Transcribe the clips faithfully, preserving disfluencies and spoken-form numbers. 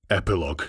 Epilogue.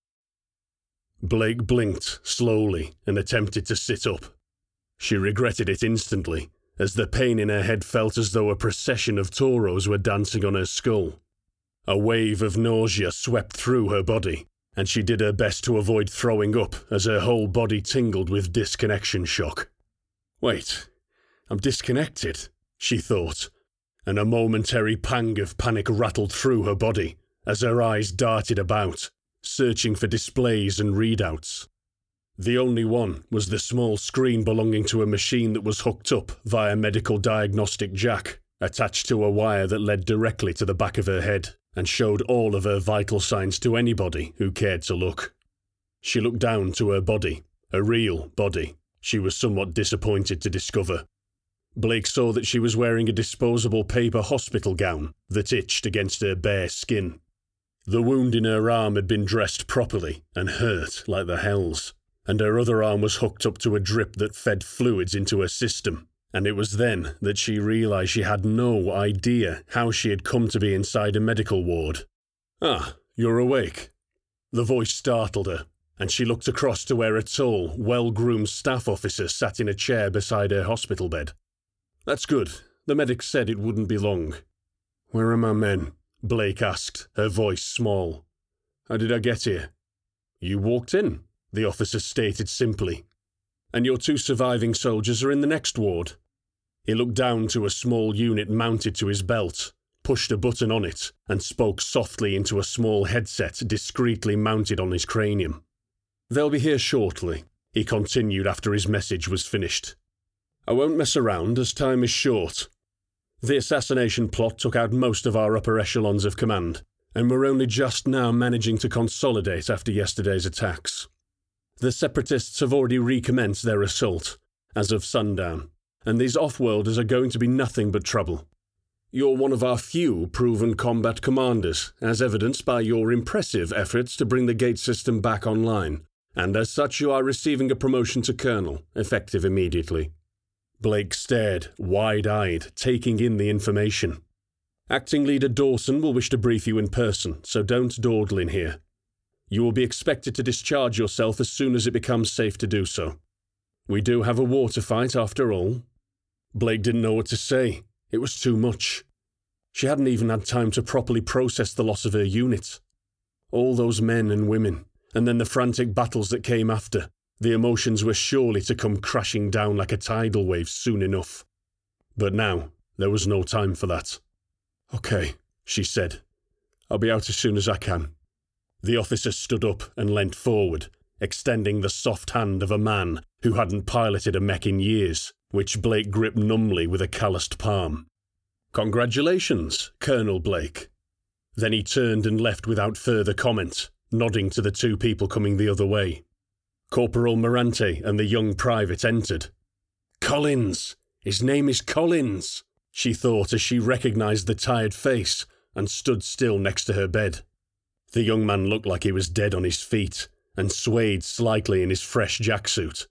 Blake blinked slowly and attempted to sit up. She regretted it instantly, as the pain in her head felt as though a procession of toros were dancing on her skull. A wave of nausea swept through her body, and she did her best to avoid throwing up as her whole body tingled with disconnection shock. Wait, I'm disconnected, she thought, and a momentary pang of panic rattled through her body as her eyes darted about, searching for displays and readouts. The only one was the small screen belonging to a machine that was hooked up via medical diagnostic jack, attached to a wire that led directly to the back of her head and showed all of her vital signs to anybody who cared to look. She looked down to her body, a real body, she was somewhat disappointed to discover. Blake saw that she was wearing a disposable paper hospital gown that itched against her bare skin. The wound in her arm had been dressed properly and hurt like the hells, and her other arm was hooked up to a drip that fed fluids into her system, and it was then that she realised she had no idea how she had come to be inside a medical ward. "Ah, you're awake." The voice startled her, and she looked across to where a tall, well-groomed staff officer sat in a chair beside her hospital bed. "That's good. The medic said it wouldn't be long." "Where are my men?" Blake asked, her voice small. "How did I get here?" "You walked in," the officer stated simply. "And your two surviving soldiers are in the next ward." He looked down to a small unit mounted to his belt, pushed a button on it, and spoke softly into a small headset discreetly mounted on his cranium. "They'll be here shortly," he continued after his message was finished. "I won't mess around as time is short. The assassination plot took out most of our upper echelons of command, and we're only just now managing to consolidate after yesterday's attacks. The Separatists have already recommenced their assault, as of sundown, and these off-worlders are going to be nothing but trouble. You're one of our few proven combat commanders, as evidenced by your impressive efforts to bring the gate system back online, and as such you are receiving a promotion to colonel, effective immediately." Blake stared, wide-eyed, taking in the information. "Acting Leader Dawson will wish to brief you in person, so don't dawdle in here. You will be expected to discharge yourself as soon as it becomes safe to do so. We do have a war to fight after all." Blake didn't know what to say. It was too much. She hadn't even had time to properly process the loss of her unit. All those men and women, and then the frantic battles that came after. The emotions were surely to come crashing down like a tidal wave soon enough. But now, there was no time for that. "Okay," she said. "I'll be out as soon as I can." The officer stood up and leant forward, extending the soft hand of a man who hadn't piloted a mech in years, which Blake gripped numbly with a calloused palm. "Congratulations, Colonel Blake." Then he turned and left without further comment, nodding to the two people coming the other way. Corporal Morante and the young private entered. "Collins! His name is Collins!" she thought as she recognised the tired face and stood still next to her bed. The young man looked like he was dead on his feet and swayed slightly in his fresh jacksuit.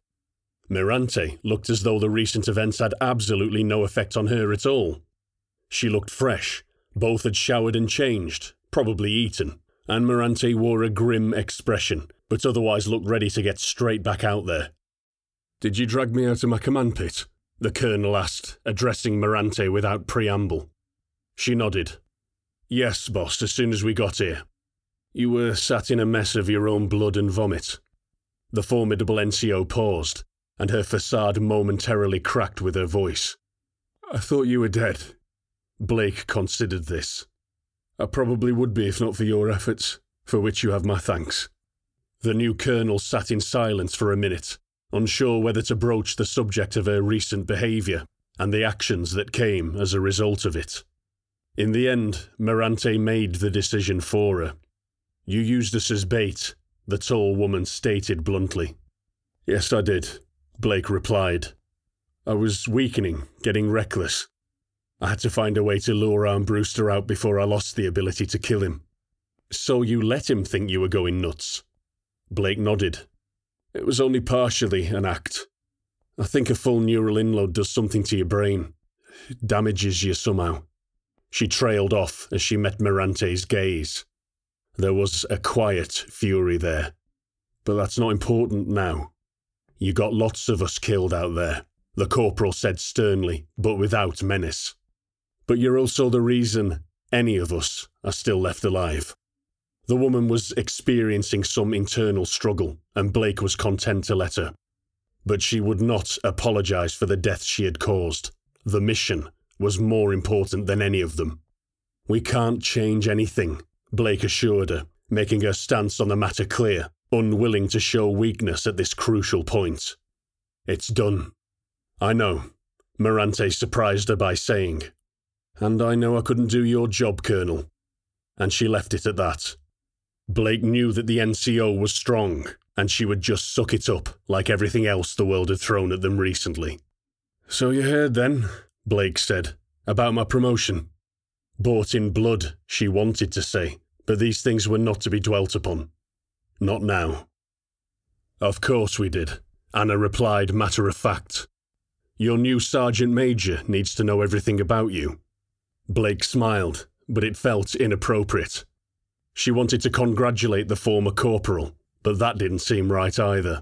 Morante looked as though the recent events had absolutely no effect on her at all. She looked fresh, both had showered and changed, probably eaten, and Morante wore a grim expression, but otherwise looked ready to get straight back out there. "Did you drag me out of my command pit?" the colonel asked, addressing Morante without preamble. She nodded. "Yes, boss, as soon as we got here. You were sat in a mess of your own blood and vomit." The formidable N C O paused, and her facade momentarily cracked with her voice. "I thought you were dead." Blake considered this. "I probably would be if not for your efforts, for which you have my thanks." The new colonel sat in silence for a minute, unsure whether to broach the subject of her recent behaviour and the actions that came as a result of it. In the end, Morante made the decision for her. "You used us as bait," the tall woman stated bluntly. "Yes, I did," Blake replied. "I was weakening, getting reckless. I had to find a way to lure Armbruster out before I lost the ability to kill him." "So you let him think you were going nuts?" Blake nodded. "It was only partially an act. I think a full neural inload does something to your brain. It damages you somehow." She trailed off as she met Morante's gaze. There was a quiet fury there. But that's not important now. You got lots of us killed out there, the corporal said sternly, but without menace. But you're also the reason any of us are still left alive. The woman was experiencing some internal struggle, and Blake was content to let her. But she would not apologise for the deaths she had caused. The mission was more important than any of them. We can't change anything, Blake assured her, making her stance on the matter clear, unwilling to show weakness at this crucial point. It's done. I know, Morante surprised her by saying. And I know I couldn't do your job, Colonel. And she left it at that. Blake knew that the N C O was strong, and she would just suck it up like everything else the world had thrown at them recently. So you heard then, Blake said, about my promotion. Bought in blood, she wanted to say, but these things were not to be dwelt upon. Not now. Of course we did, Anna replied matter of fact. Your new Sergeant Major needs to know everything about you. Blake smiled, but it felt inappropriate. She wanted to congratulate the former corporal, but that didn't seem right either.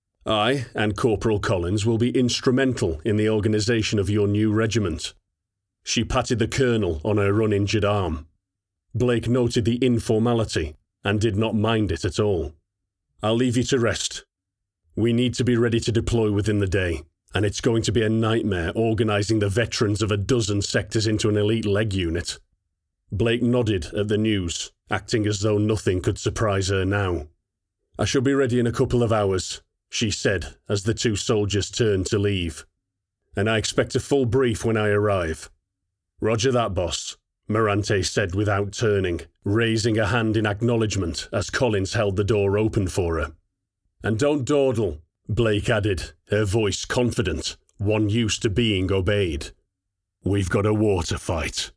I and Corporal Collins will be instrumental in the organisation of your new regiment. She patted the colonel on her uninjured arm. Blake noted the informality and did not mind it at all. I'll leave you to rest. We need to be ready to deploy within the day, and it's going to be a nightmare organising the veterans of a dozen sectors into an elite leg unit. Blake nodded at the news, acting as though nothing could surprise her now. I shall be ready in a couple of hours, she said as the two soldiers turned to leave. And I expect a full brief when I arrive. Roger that, boss, Morante said without turning, raising a hand in acknowledgement as Collins held the door open for her. And don't dawdle, Blake added, her voice confident, one used to being obeyed. We've got a war to fight.